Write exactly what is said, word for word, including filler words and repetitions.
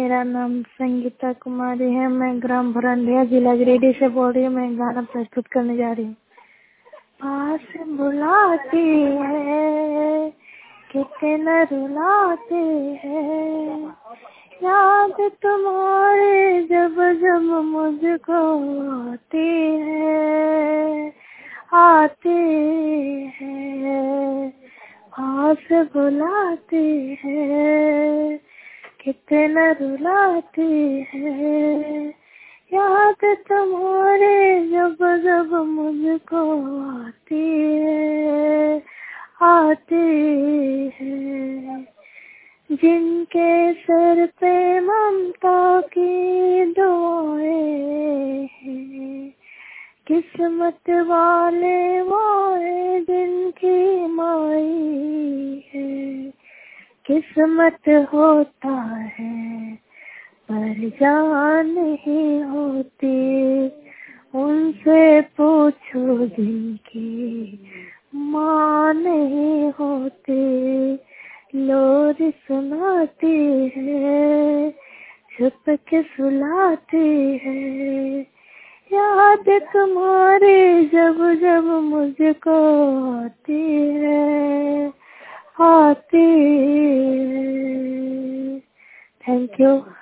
मेरा नाम संगीता कुमारी है। मैं ग्राम भरंडिया जिला गिरिडीह से बोल रही हूँ। मैं गाना प्रस्तुत करने जा रही हूँ। पास बुलाती है कितना रुलाते हैं, याद तुम्हारे जब जब मुझको आती है, आती है। पास बुलाती है कितना रुलाती है, याद तुम्हारे जब जब मुझको आती है, आती है। जिनके सर पे ममता की दुआएं हैं, किस्मत वाले वो है जिनकी माई है। किस्मत होता है पर जान नहीं होती, उनसे पूछो जिनकी माँ नहीं होती। लोरी सुनाती है छुप के सुलाती है, याद तुम्हारी जब जब मुझको आती है, आती है। Thank you.